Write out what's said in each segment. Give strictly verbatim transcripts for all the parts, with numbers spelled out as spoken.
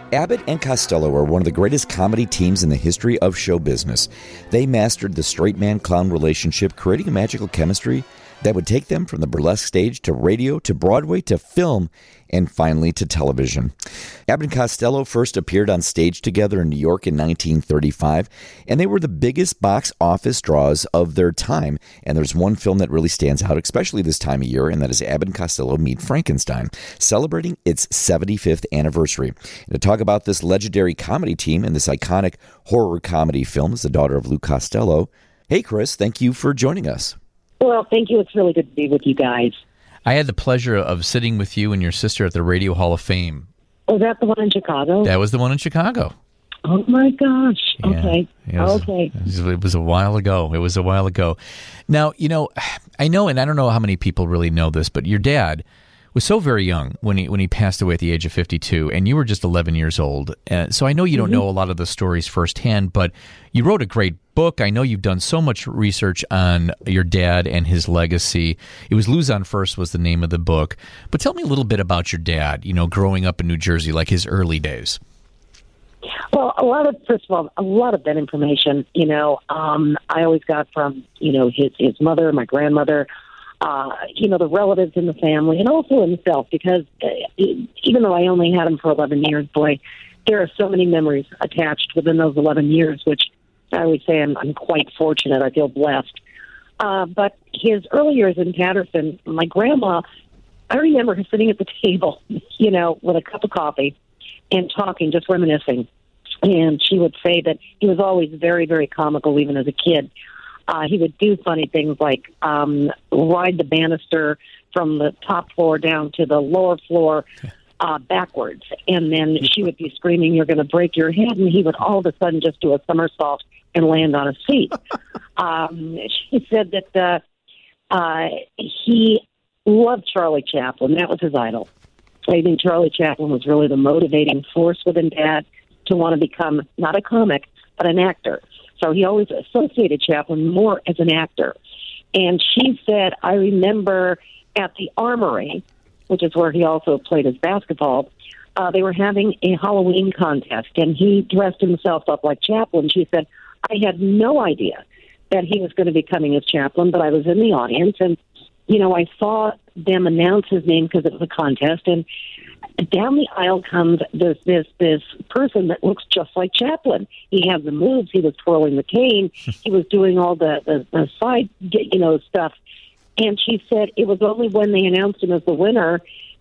Abbott and Costello are one of the greatest comedy teams in the history of show business. They mastered the straight man-clown relationship, creating a magical chemistry that would take them from the burlesque stage to radio to Broadway to film and finally to television. Abbott and Costello first appeared on stage together in New York in nineteen thirty-five, and they were the biggest box office draws of their time. And there's one film that really stands out, especially this time of year, and that is Abbott and Costello Meet Frankenstein, celebrating its seventy-fifth anniversary. And to talk about this legendary comedy team and this iconic horror comedy film is the daughter of Lou Costello. Hey, Chris, thank you for joining us. Well, thank you. It's really good to be with you guys. I had the pleasure of sitting with you and your sister at the Radio Hall of Fame. Was that the one in Chicago? That was the one in Chicago. Oh, my gosh. Yeah, Okay. It was, okay. It was, it was a while ago. It was a while ago. Now, you know, I know, and I don't know how many people really know this, but your dad was so very young when he when he passed away at the age of fifty-two, and you were just eleven years old. Uh, so I know you don't mm-hmm. know a lot of the stories firsthand, but you wrote a great book. I know you've done so much research on your dad and his legacy. It was Luzon First was the name of the book. But tell me a little bit about your dad, you know, growing up in New Jersey, like his early days. Well, a lot of, first of all, a lot of that information, you know, um, I always got from, you know, his, his mother, my grandmother, uh, you know, the relatives in the family, and also himself, because uh, even though I only had him for eleven years, boy, there are so many memories attached within those eleven years, which I would say I'm, I'm quite fortunate. I feel blessed. Uh, but his early years in Patterson, my grandma, I remember her sitting at the table, you know, with a cup of coffee and talking, just reminiscing. And she would say that he was always very, very comical, even as a kid. Uh, he would do funny things like um, ride the banister from the top floor down to the lower floor uh, backwards. And then she would be screaming, "You're going to break your head." And he would all of a sudden just do a somersault and land on his feet. um, she said that uh, uh, he loved Charlie Chaplin. That was his idol. I think Charlie Chaplin was really the motivating force within Dad to want to become not a comic, but an actor. So he always associated Chaplin more as an actor. And she said, I remember at the Armory, which is where he also played his basketball, uh, they were having a Halloween contest, and he dressed himself up like Chaplin. She said, I had no idea that he was going to be coming as Chaplin, but I was in the audience, and, you know, I saw them announce his name because it was a contest, and down the aisle comes this this this person that looks just like Chaplin. He had the moves. He was twirling the cane. He was doing all the, the, the side, you know, stuff. And she said it was only when they announced him as the winner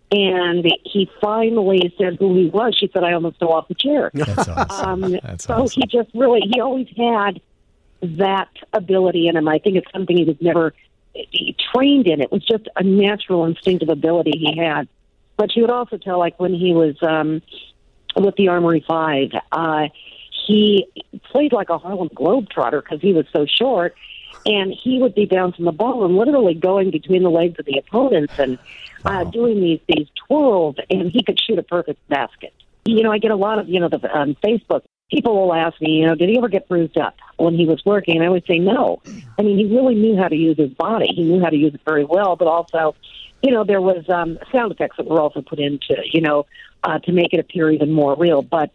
and he finally said who he was. She said, I almost fell off the chair. That's awesome. Um, That's so awesome. he just really, he always had that ability in him. I think it's something he was never he trained in. It was just a natural instinctive ability he had. But she would also tell, like, when he was um, with the Armory Five, uh, he played like a Harlem Globetrotter because he was so short, and he would be bouncing the ball and literally going between the legs of the opponents and uh, wow. doing these, these twirls, and he could shoot a perfect basket. You know, I get a lot of, you know, the, on Facebook, people will ask me, you know, did he ever get bruised up when he was working? And I always say no. I mean, he really knew how to use his body. He knew how to use it very well, but also, you know, there was um, sound effects that were also put into, you know, uh, to make it appear even more real. But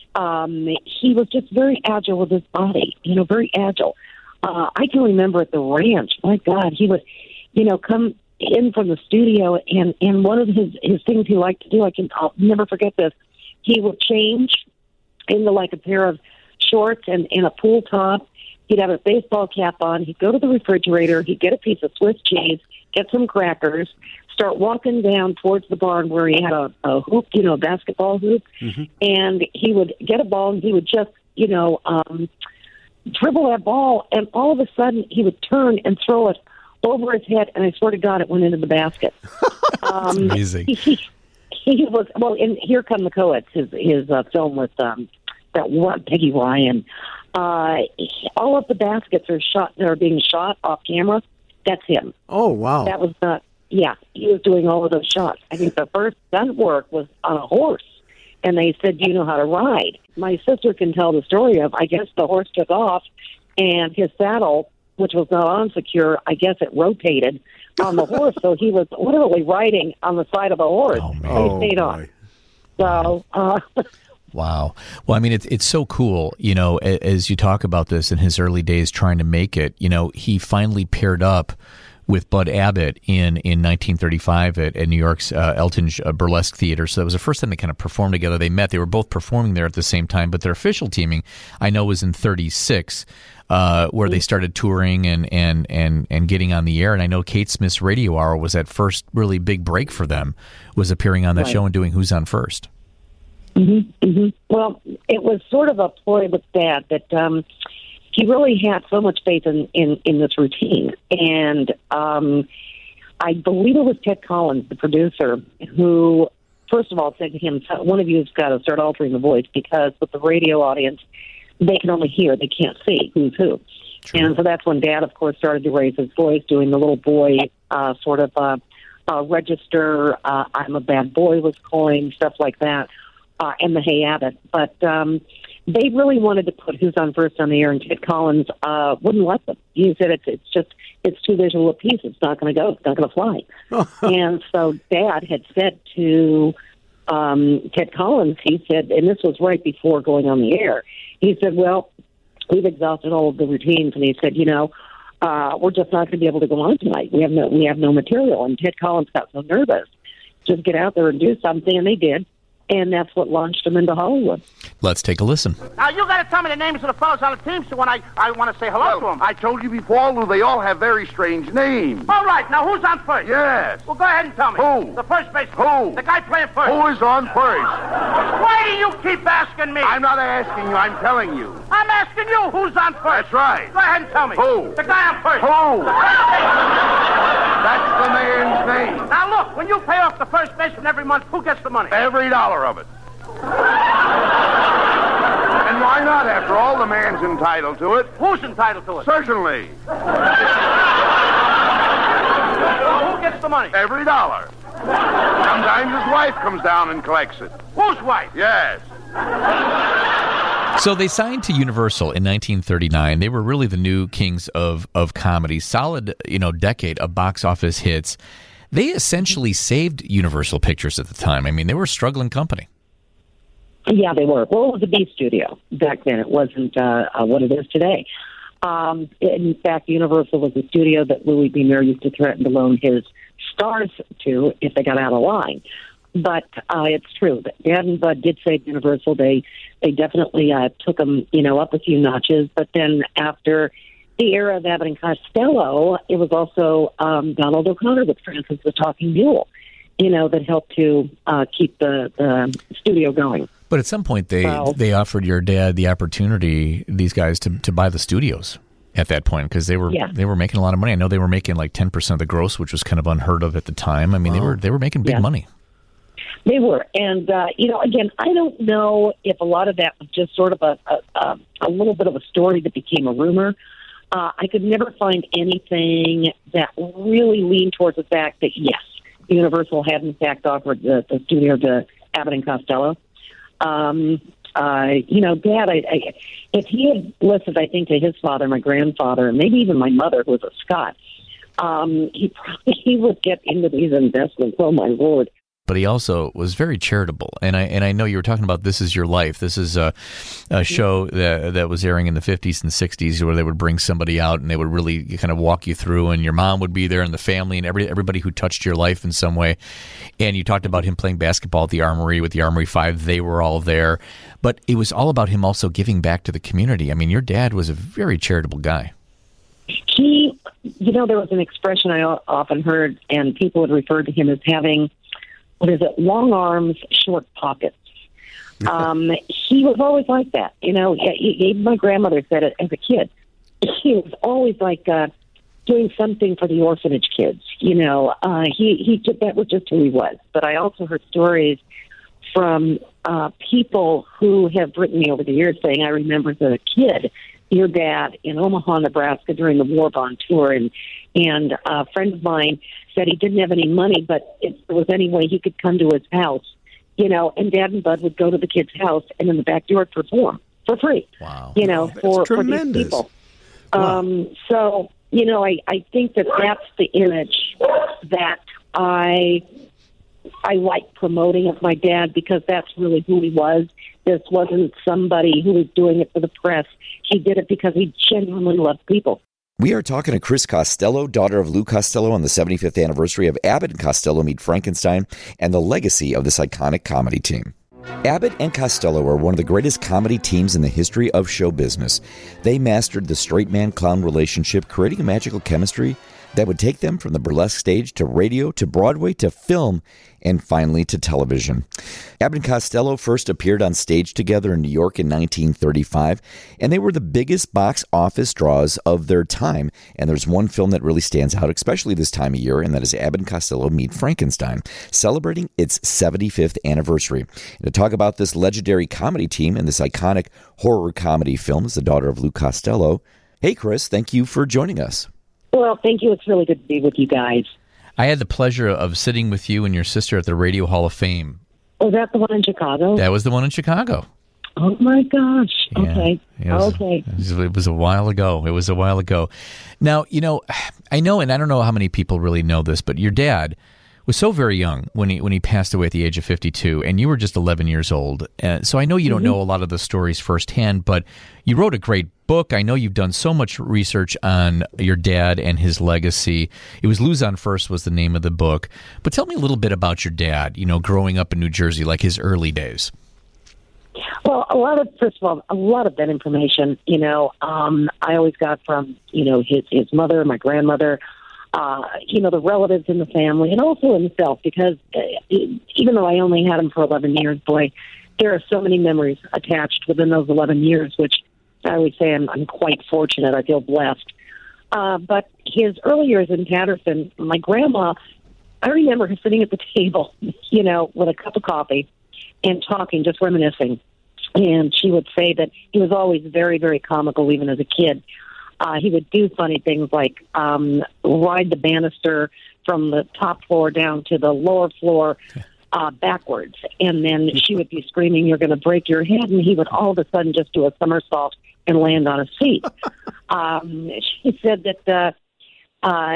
um, he was just very agile with his body, you know, very agile. Uh, I can remember at the ranch, my God, he would, you know, come in from the studio, and, and one of his, his things he liked to do, I can, I'll never forget this, he would change into like a pair of shorts and, and a pool top. He'd have a baseball cap on. He'd go to the refrigerator. He'd get a piece of Swiss cheese, get some crackers, start walking down towards the barn where he had a, a hoop, you know, a basketball hoop, mm-hmm. and he would get a ball and he would just, you know, um, dribble that ball, and all of a sudden he would turn and throw it over his head, and I swear to God it went into the basket. um, amazing. He, he was, well, and Here Come the Coeds, his, his uh, film with um, that one, Peggy Ryan. Uh, all of the baskets are shot, that are being shot off camera. That's him. Oh, wow. That was not, yeah, he was doing all of those shots. I think the first stunt work was on a horse, and they said, do you know how to ride? My sister can tell the story of, I guess the horse took off, and his saddle, which was not on secure, I guess it rotated on the horse, so he was literally riding on the side of a horse. Oh, man. And he stayed oh, on. So, uh, Wow. Well, I mean, it's it's so cool, you know, as you talk about this in his early days trying to make it, you know, he finally paired up with Bud Abbott in, in nineteen thirty-five at, at New York's uh, Elton uh, Burlesque Theater. So that was the first time they kind of performed together. They met. They were both performing there at the same time, but their official teaming, I know, was in thirty-six, uh, where they started touring and, and, and, and getting on the air. And I know Kate Smith's Radio Hour was that first really big break for them, was appearing on that right. show and doing Who's On First. Mm-hmm, mm-hmm. Well, it was sort of a ploy with Dad that um, he really had so much faith in, in, in this routine. And um, I believe it was Ted Collins, the producer, who, first of all, said to him, one of you has got to start altering the voice because with the radio audience, they can only hear, they can't see who's who. True. And so that's when Dad, of course, started to raise his voice, doing the little boy uh, sort of uh, uh, register, uh, I'm a bad boy was coined, stuff like that. Uh, and the Hey Abbott. But um, they really wanted to put Who's On First on the air, and Ted Collins uh, wouldn't let them. He said it's, it's just, it's too visual a piece. It's not going to go. It's not going to fly. And so Dad had said to um, Ted Collins, he said, and this was right before going on the air, he said, well, we've exhausted all of the routines. And he said, you know, uh, we're just not going to be able to go on tonight. We have no, we have no material. And Ted Collins got so nervous. Just get out there and do something, and they did. And that's what launched him into Hollywood. Let's take a listen. Now, you got to tell me the names of the fellows on the team so when I, I want to say hello well, to them. I told you before, Lou, they all have very strange names. All right, now who's on first? Yes. Well, go ahead and tell me. Who? The first baseman. Who? The guy playing first. Who is on first? Why do you keep asking me? I'm not asking you, I'm telling you. I'm asking you who's on first. That's right. Go ahead and tell me. Who? The guy on first. Who? The first That's the man's name. Now, look, when you pay off the first baseman every month, who gets the money? Every dollar of it. And why not? After all, the man's entitled to it. Who's entitled to it? Certainly. Well, who gets the money? Every dollar. Sometimes his wife comes down and collects it. Whose wife? Yes. So they signed to Universal in nineteen thirty-nine. They were really the new kings of, of comedy. Solid, you know, decade of box office hits. They essentially saved Universal Pictures at the time. I mean, they were a struggling company. Yeah, they were. Well, it was a B studio back then. It wasn't uh, uh, what it is today. Um, in fact, Universal was a studio that Louis B. Mayer used to threaten to loan his stars to if they got out of line. But uh, it's true that Dad and Bud did save Universal. They they definitely uh, took them, you know, up a few notches. But then after the era of Abbott and Costello, it was also um, Donald O'Connor with Francis the Talking Mule, you know, that helped to uh, keep the, the studio going. But at some point, they Well, they offered your dad the opportunity, these guys, to to buy the studios at that point because they were Yeah. they were making a lot of money. I know they were making like ten percent of the gross, which was kind of unheard of at the time. I mean, they were they were making big Yeah. money. They were. And, uh, you know, again, I don't know if a lot of that was just sort of a, a, a, a little bit of a story that became a rumor. Uh, I could never find anything that really leaned towards the fact that, yes, Universal had, in fact, offered the, the studio to Abbott and Costello. Um, uh, you know, Dad, I, I, if he had listened, I think, to his father, my grandfather, and maybe even my mother, who was a Scot, um, he probably he would get into these investments. Oh, my Lord. But he also was very charitable, and I and I know you were talking about This Is Your Life. This is a, a show that that was airing in the fifties and sixties, where they would bring somebody out and they would really kind of walk you through, and your mom would be there, and the family, and every everybody who touched your life in some way. And you talked about him playing basketball at the Armory with the Armory Five; they were all there. But it was all about him also giving back to the community. I mean, your dad was a very charitable guy. He, you know, there was an expression I o- often heard, and people would refer to him as having, what is it, long arms, short pockets. Um, he was always like that. You know, even my grandmother said it as a kid. He was always like uh, doing something for the orphanage kids. You know, uh, he, he just, that was just who he was. But I also heard stories from uh, people who have written me over the years saying, I remember as a kid, your dad in Omaha, Nebraska during the War Bond tour, and and a friend of mine said he didn't have any money, but if there was any way he could come to his house, you know, and Dad and Bud would go to the kid's house and in the backyard perform for free. Wow. You know, That's for, for these tremendous. people. Wow. Um, so, you know, I, I think that that's the image that I I like promoting of my dad because that's really who he was. This wasn't somebody who was doing it for the press. He did it because he genuinely loved people. We are talking to Kris Costello, daughter of Lou Costello, on the seventy-fifth anniversary of Abbott and Costello Meet Frankenstein and the legacy of this iconic comedy team. Abbott and Costello are one of the greatest comedy teams in the history of show business. They mastered the straight man-clown relationship, creating a magical chemistry that would take them from the burlesque stage to radio to Broadway to film and finally to television. Abbott and Costello first appeared on stage together in New York in nineteen thirty-five, and they were the biggest box office draws of their time. And there's one film that really stands out, especially this time of year, and that is Abbott and Costello Meet Frankenstein, celebrating its seventy-fifth anniversary. And to talk about this legendary comedy team and this iconic horror comedy film is the daughter of Lou Costello. Hey, Kris, thank you for joining us. Well, thank you. It's really good to be with you guys. I had the pleasure of sitting with you and your sister at the Radio Hall of Fame. Was that the one in Chicago? That was the one in Chicago. Oh, my gosh. Yeah, okay. It was, okay. It was, it was a while ago. It was a while ago. Now, you know, I know, and I don't know how many people really know this, but your dad was so very young when he when he passed away at the age of fifty-two, and you were just eleven years old. Uh, so I know you don't mm-hmm. know a lot of the stories firsthand, but you wrote a great book. I know you've done so much research on your dad and his legacy. It was Luzon First was the name of the book. But tell me a little bit about your dad, you know, growing up in New Jersey, like his early days. Well, a lot of, first of all, a lot of that information, you know, um, I always got from, you know, his, his mother, my grandmother, uh, you know, the relatives in the family, and also himself, because uh, even though I only had him for eleven years, boy, there are so many memories attached within those eleven years, which I would say I'm, I'm quite fortunate. I feel blessed. Uh, but his early years in Patterson, my grandma, I remember her sitting at the table, you know, with a cup of coffee and talking, just reminiscing. And she would say that he was always very, very comical, even as a kid. Uh, he would do funny things like um, ride the banister from the top floor down to the lower floor uh, backwards. And then she would be screaming, "You're going to break your head." And he would all of a sudden just do a somersault and land on a seat. um, she said that uh, uh,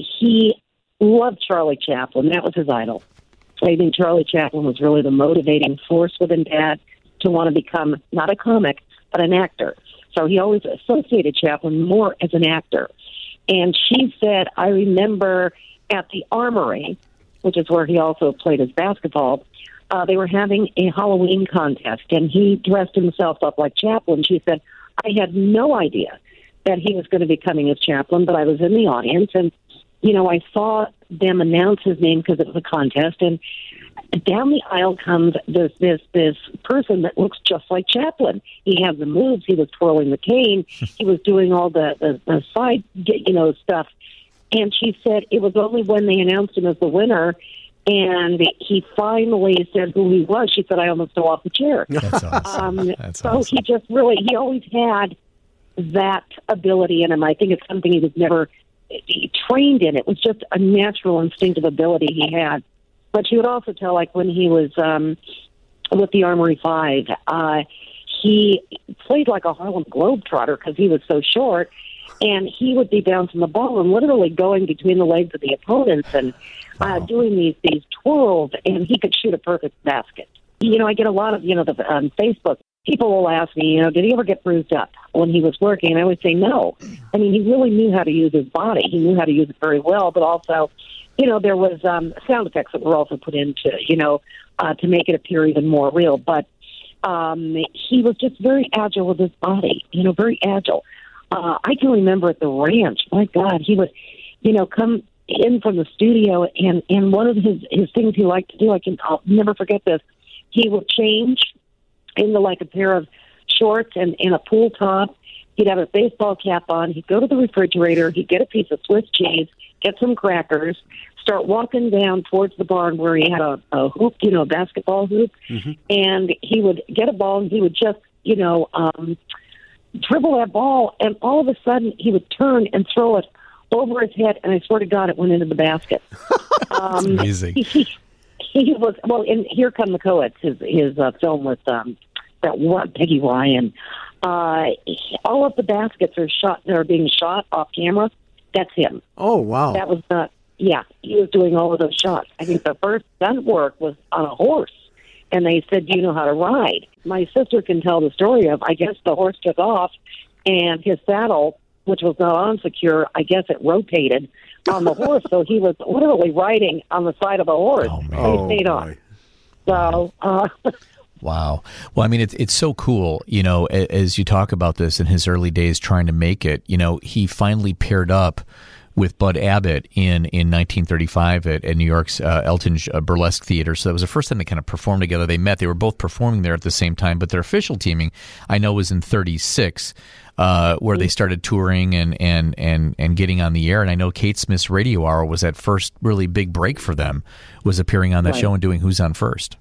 he loved Charlie Chaplin. That was his idol. I think Charlie Chaplin was really the motivating force within Dad to want to become not a comic, but an actor. So he always associated Chaplin more as an actor. And she said, I remember at the Armory, which is where he also played his basketball, uh, they were having a Halloween contest, and he dressed himself up like Chaplin. She said, I had no idea that he was going to be coming as Chaplin, but I was in the audience, and, you know, I saw them announce his name because it was a contest, and down the aisle comes this this this person that looks just like Chaplin. He had the moves. He was twirling the cane. He was doing all the, the, the side, you know, stuff. And she said it was only when they announced him as the winner and he finally said who he was. She said, I almost fell off the chair. That's awesome. Um, That's so awesome. he just really, he always had that ability in him. I think it's something he was never he trained in. It was just a natural instinctive ability he had. But she would also tell, like, when he was um, with the Armory Five, uh, he played like a Harlem Globetrotter because he was so short, and he would be bouncing the ball and literally going between the legs of the opponents and uh, wow. doing these, these twirls, and he could shoot a perfect basket. You know, I get a lot of, you know, the, on Facebook, people will ask me, you know, did he ever get bruised up when he was working? And I would say no. I mean, he really knew how to use his body. He knew how to use it very well, but also, you know, there was um, sound effects that were also put into, you know, uh, to make it appear even more real. But um, he was just very agile with his body, you know, very agile. Uh, I can remember at the ranch, my God, he would, you know, come in from the studio, and, and one of his, his things he liked to do, I can, I'll never forget this, he would change into like a pair of shorts and, and a pool top. He'd have a baseball cap on. He'd go to the refrigerator. He'd get a piece of Swiss cheese, get some crackers, start walking down towards the barn where he had a, a hoop, you know, a basketball hoop. Mm-hmm. And he would get a ball, and he would just, you know, um, dribble that ball. And all of a sudden, he would turn and throw it over his head. And I swear to God, it went into the basket. um, amazing. He, he, he was, well, and Here Come the Coeds, his, his uh, film with um, that one, Peggy Ryan. Uh, all of the baskets are shot. They're being shot off camera. That's him. Oh wow! That was not. yeah, he was doing all of those shots. I think the first stunt work was on a horse. And they said, do you know how to ride? My sister can tell the story of, I guess the horse took off, and his saddle, which was not on secure, I guess it rotated on the horse. So he was literally riding on the side of the horse. Oh, man. And he stayed Oh, on. So, uh, Wow. Well, I mean, it's it's so cool, you know, a- as you talk about this in his early days trying to make it, you know, he finally paired up with Bud Abbott in, in nineteen thirty-five at, at New York's uh, Elton uh, Burlesque Theater. So that was the first time they kind of performed together. They met. They were both performing there at the same time, but their official teaming, I know, was in thirty-six, uh, where they started touring and, and, and, and getting on the air. And I know Kate Smith's Radio Hour was that first really big break for them, was appearing on that Right. show and doing Who's On First.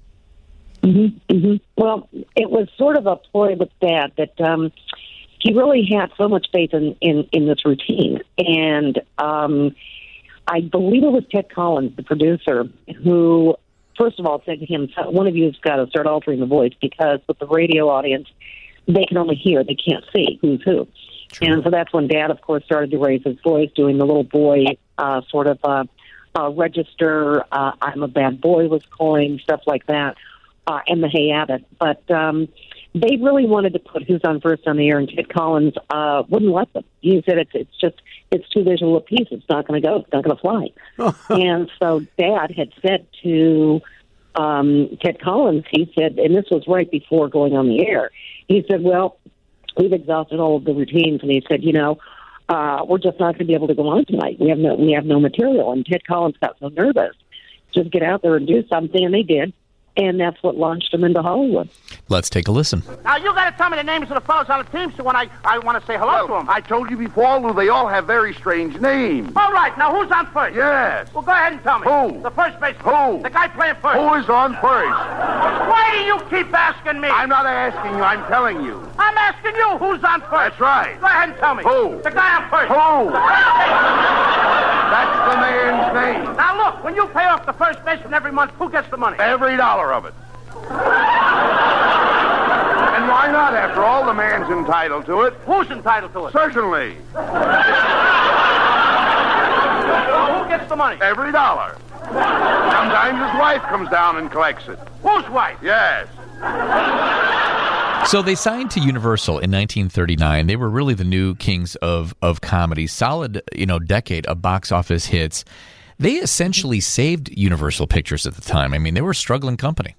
Mm-hmm, mm-hmm. Well, it was sort of a ploy with Dad that um, he really had so much faith in, in, in this routine. And um, I believe it was Ted Collins, the producer, who, first of all, said to him, one of you has got to start altering the voice because with the radio audience, they can only hear, they can't see who's who. True. And so that's when Dad, of course, started to raise his voice, doing the little boy uh, sort of uh, uh, register, uh, I'm a bad boy was coined, stuff like that. Uh, and the Hey Abbott. But um, they really wanted to put Who's On First on the air, and Ted Collins uh, wouldn't let them. He said it's, it's just, it's too visual a piece. It's not going to go. It's not going to fly. And so Dad had said to um, Ted Collins, he said, and this was right before going on the air, he said, well, we've exhausted all of the routines. And he said, you know, uh, we're just not going to be able to go on tonight. We have no, we have no material. And Ted Collins got so nervous. Just get out there and do something, and they did. And that's what launched them into Hollywood. Let's take a listen. Now, you got to tell me the names of the fellows on the team so when I, I want to say hello Well, to them. I told you before, Lou, they all have very strange names. All right, now who's on first? Yes. Well, go ahead and tell me. Who? The first baseman. Who? The guy playing first. Who is on first? Why do you keep asking me? I'm not asking you, I'm telling you. I'm asking you who's on first. That's right. Go ahead and tell me. Who? The guy on first. Who? The first baseman. That's the man's name. Now, look, when you pay off the first baseman every month, who gets the money? Every dollar of it. And why not? After all, the man's entitled to it. Who's entitled to it? Certainly. So who gets the money? Every dollar. Sometimes his wife comes down and collects it. Whose wife? Yes. So they signed to Universal in nineteen thirty-nine. They were really the new kings of, of comedy. Solid, you know, decade of box office hits. They essentially saved Universal Pictures at the time. I mean, they were a struggling company.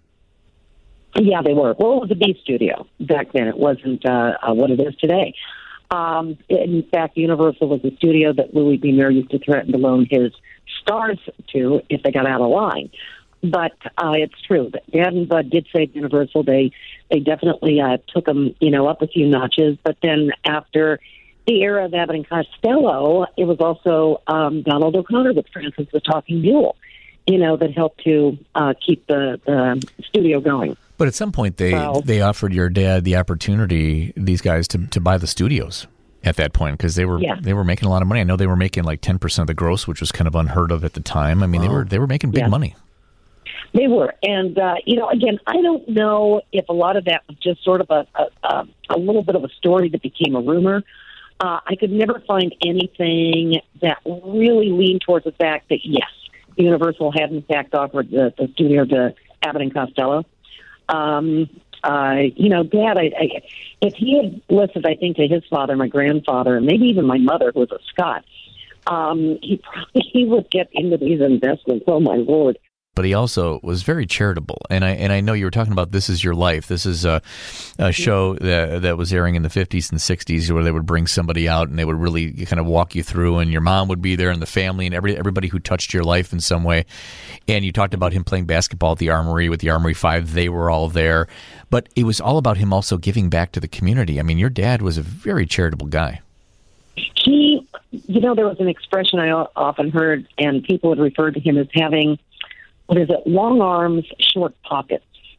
Yeah, they were. Well, it was a B studio back then. It wasn't uh, uh, what it is today. Um, in fact, Universal was a studio that Louis B. Mayer used to threaten to loan his stars to if they got out of line. But uh, it's true that Dad and Bud did save Universal. They they definitely uh, took them, you know, up a few notches. But then after the era of Abbott and Costello, it was also um, Donald O'Connor with Francis the Talking Mule, you know, that helped to uh, keep the, the studio going. But at some point, they, Well, they offered your dad the opportunity, these guys, to, to buy the studios at that point because they were Yeah. they were making a lot of money. I know they were making like ten percent of the gross, which was kind of unheard of at the time. I mean, they were they were making big Yeah. money. They were. And, uh, you know, again, I don't know if a lot of that was just sort of a, a, a little bit of a story that became a rumor. Uh, I could never find anything that really leaned towards the fact that, yes, Universal had, in fact, offered the, the studio to Abbott and Costello. Um, uh, you know, Dad, I, I, if he had listened, I think, to his father, my grandfather, and maybe even my mother, who was a Scot, um, he probably he would get into these investments. Oh, my Lord. But he also was very charitable, and I and I know you were talking about This Is Your Life. This is a, a show that that was airing in the fifties and sixties, where they would bring somebody out and they would really kind of walk you through, and your mom would be there, and the family, and every everybody who touched your life in some way. And you talked about him playing basketball at the Armory with the Armory Five; they were all there. But it was all about him also giving back to the community. I mean, your dad was a very charitable guy. He, you know, there was an expression I o- often heard, and people had referred to him as having, what is it, long arms, short pockets.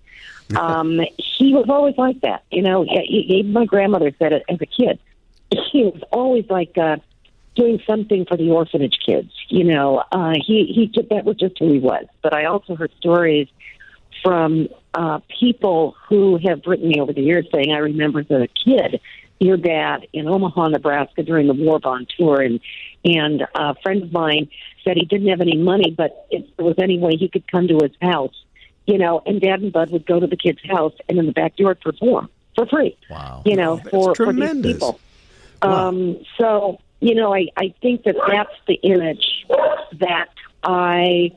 Um, he was always like that. You know, he, he, my grandmother said it as a kid. He was always like uh, doing something for the orphanage kids. You know, uh, he, he did, that was just who he was. But I also heard stories from uh, people who have written me over the years saying, I remember as a kid, your dad in Omaha, Nebraska during the War Bond tour, and And a friend of mine said he didn't have any money, but if there was any way he could come to his house, you know, and Dad and Bud would go to the kid's house and in the backyard perform for free. Wow. You know, That's for, for tremendous. these people. Wow. Um, so, you know, I, I think that that's the image that I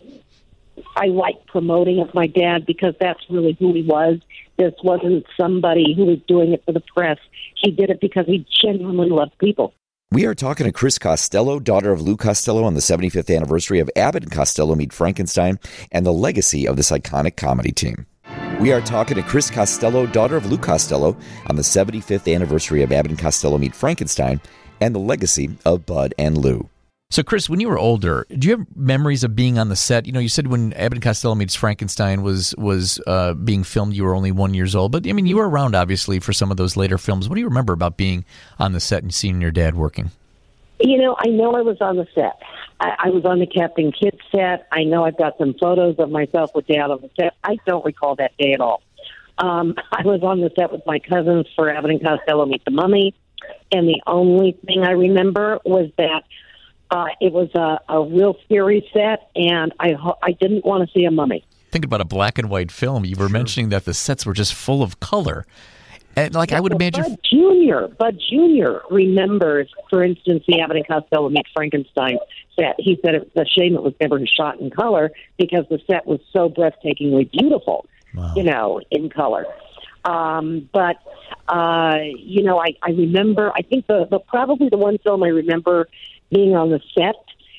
I like promoting of my dad, because that's really who he was. This wasn't somebody who was doing it for the press. He did it because he genuinely loved people. We are talking to Chris Costello, daughter of Lou Costello, on the seventy-fifth anniversary of Abbott and Costello Meet Frankenstein and the legacy of this iconic comedy team. We are talking to Chris Costello, daughter of Lou Costello, on the seventy-fifth anniversary of Abbott and Costello Meet Frankenstein and the legacy of Bud and Lou. So, Chris, when you were older, do you have memories of being on the set? You know, you said when Abbott and Costello Meets Frankenstein was was uh, being filmed, you were only one years old. But, I mean, you were around, obviously, for some of those later films. What do you remember about being on the set and seeing your dad working? You know, I know I was on the set. I, I was on the Captain Kidd set. I know I've got some photos of myself with Dad on the set. I don't recall that day at all. Um, I was on the set with my cousins for Abbott and Costello Meet the Mummy, and the only thing I remember was that uh, it was a, a real scary set, and I I didn't want to see a mummy. Think about a black and white film. You were sure. mentioning that the sets were just full of color. And like, yeah, I would well, imagine... Bud Junior Bud Junior remembers, for instance, the Abbott and Costello Meet Frankenstein set. He said it was a shame it was never shot in color because the set was so breathtakingly beautiful, wow. you know, in color. Um, but, uh, you know, I, I remember, I think the, the probably the one film I remember being on the set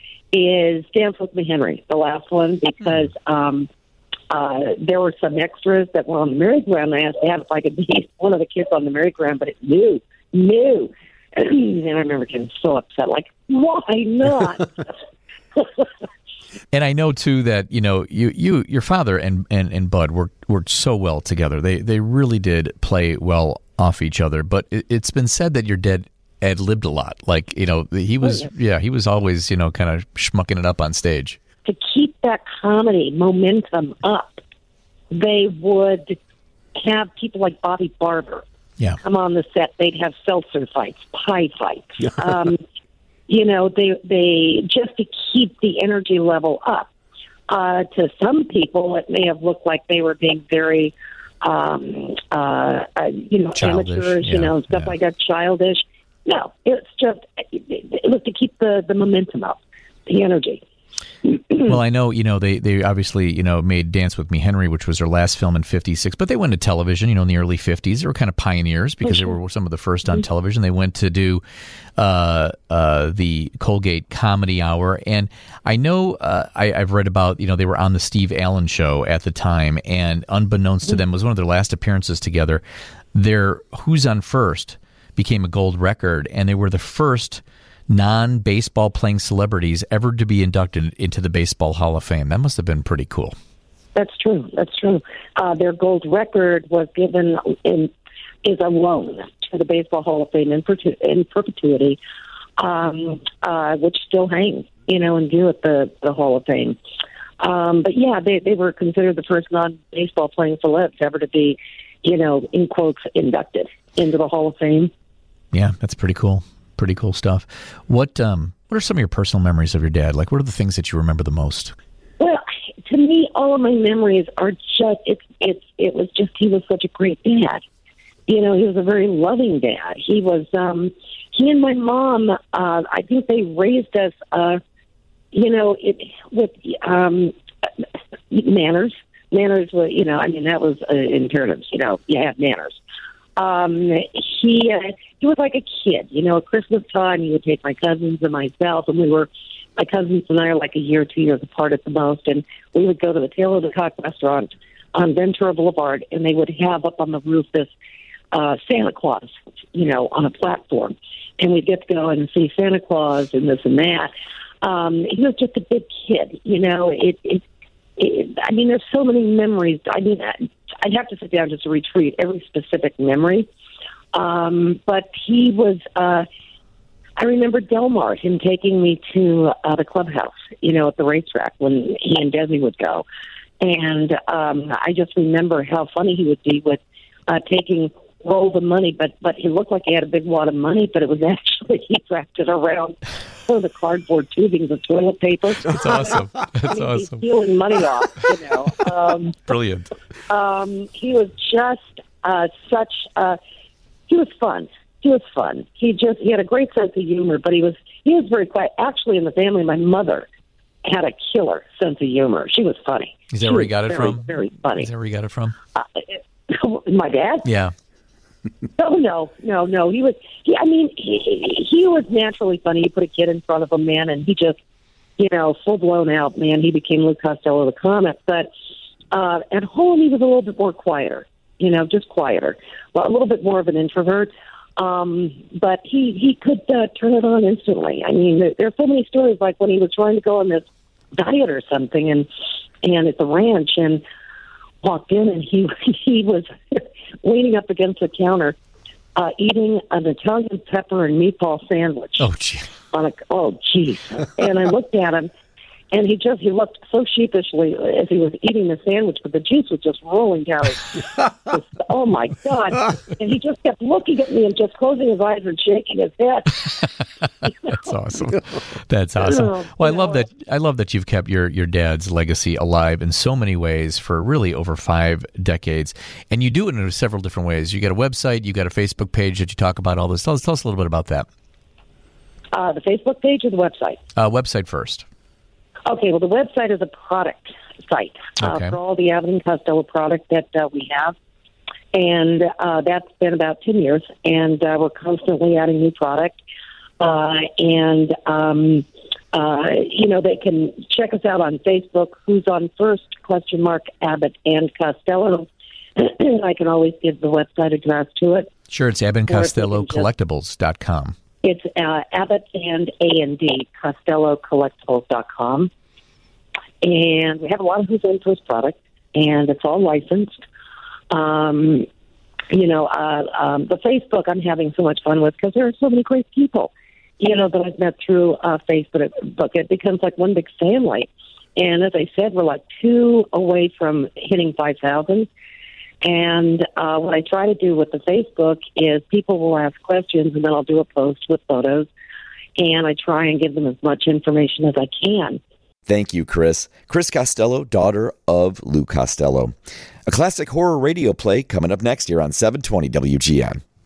is Dance with Me, Henry, the last one, because... Mm-hmm. Um, Uh, there were some extras that were on the merry-go-round. I asked Dad if I could be one of the kids on the merry-go-round, but it knew, knew. And I remember getting so upset, like, why not? And I know too that you know you, you your father and, and, and Bud worked worked so well together. They they really did play well off each other. But it, it's been said that your dad ad-libbed a lot. Like you know he was oh, yeah. yeah he was always you know kind of schmucking it up on stage. To keep that comedy momentum up, they would have people like Bobby Barber yeah. come on the set. They'd have seltzer fights, pie fights. um, you know, they they just to keep the energy level up. Uh, to some people, it may have looked like they were being very, um, uh, uh, you know, childish, amateurs, yeah, you know, stuff yeah. like that, childish. No, it's just it, it was to keep the, the momentum up, the energy. Well, I know, you know, they, they obviously, you know, made Dance with Me, Henry, which was their last film in fifty-six, but they went to television, you know, in the early fifties. They were kind of pioneers because they were some of the first on television. They went to do uh, uh, the Colgate Comedy Hour. And I know uh, I, I've read about, you know, they were on the Steve Allen Show at the time, and unbeknownst to them, it was one of their last appearances together. Their Who's on First became a gold record, and they were the first non-baseball playing celebrities ever to be inducted into the Baseball Hall of Fame. That must have been pretty cool. That's true. That's true. Uh, their gold record was given in is a loan to the Baseball Hall of Fame in, pertu- in perpetuity, um, uh, which still hangs, you know, and do at the, the Hall of Fame. Um, but yeah, they they were considered the first non-baseball playing celebs ever to be, you know, in quotes, inducted into the Hall of Fame. Yeah, that's pretty cool. Pretty cool stuff. What um, what are some of your personal memories of your dad? Like, what are the things that you remember the most? Well, to me, all of my memories are just it's it's it was just he was such a great dad. You know, he was a very loving dad. He was um, he and my mom. Uh, I think they raised us. Uh, you know, it, with um, manners. Manners were, you know, I mean, that was uh, imperative. You know, you have manners. Um, he uh, he was like a kid, you know. At Christmas time, he would take my cousins and myself, and we were my cousins and I are like a year, two years apart at the most, and we would go to the Tail of the Cock restaurant on Ventura Boulevard, and they would have up on the roof this uh, Santa Claus, you know, on a platform, and we'd get to go and see Santa Claus and this and that. Um, he was just a big kid, you know. It, it, it I mean, there's so many memories. I mean. I'd have to sit down just to retrieve every specific memory. Um, but he was, uh, I remember Delmar, him taking me to uh, the clubhouse, you know, at the racetrack when he and Desi would go. And um, I just remember how funny he would be with uh, taking rolls of money, but but he looked like he had a big wad of money, but it was actually he wrapped it around one of the cardboard tubings of toilet paper. That's awesome. That's He's awesome. stealing money off, you know. Um, Brilliant. um, he was just uh, such. Uh, he was fun. He was fun. He just he had a great sense of humor, but he was he was very quiet. Actually, in the family, my mother had a killer sense of humor. She was funny. Is that She where he was got it very, from? Very funny. Is that where he got it from? Uh, my dad? Yeah. Oh no, no, no. He was. He, I mean, he, he was naturally funny. You put a kid in front of him, man, and he just, you know, full blown out, man. He became Lou Costello of the comics. But uh, at home, he was a little bit more quieter. You know, just quieter. Well, a little bit more of an introvert. Um, but he he could uh, turn it on instantly. I mean, there, there are so many stories, like when he was trying to go on this diet or something, and and at the ranch, and walked in, and he he was leaning up against the counter, uh, eating an Italian pepper and meatball sandwich. Oh, gee. On a oh, jeez. And I looked at him, and he just he looked so sheepishly as he was eating the sandwich, but the juice was just rolling down his just, oh my God. And he just kept looking at me and just closing his eyes and shaking his head. That's awesome. That's awesome. Oh, Well, I you love know, that. I love that you've kept your, your dad's legacy alive in so many ways for really over five decades, and you do it in several different ways. You got a website, you got a Facebook page that you talk about all this. Tell us, tell us a little bit about that. Uh, the Facebook page or the website? Uh, website first. Okay, well, the website is a product site uh, Okay. for all the Abbott and Costello product that uh, we have. And uh, that's been about ten years, and uh, we're constantly adding new product. Uh, and, um, uh, you know, they can check us out on Facebook, Who's on First, question mark, Abbott and Costello. I can always give the website address to it. Sure, it's abbott and Or if you costello can just- collectibles dot com. It's uh, Abbott and A and D, Costello Collectibles dot com. And we have a lot of Who's on First product, and it's all licensed. Um, you know, uh, um, the Facebook I'm having so much fun with because there are so many great people, you know, that I've met through uh, Facebook. It becomes like one big family. And as I said, we're like two away from hitting five thousand. And uh, what I try to do with the Facebook is people will ask questions, and then I'll do a post with photos, and I try and give them as much information as I can. Thank you, Chris. Chris Costello, daughter of Lou Costello. A classic horror radio play coming up next here on seven twenty W G N.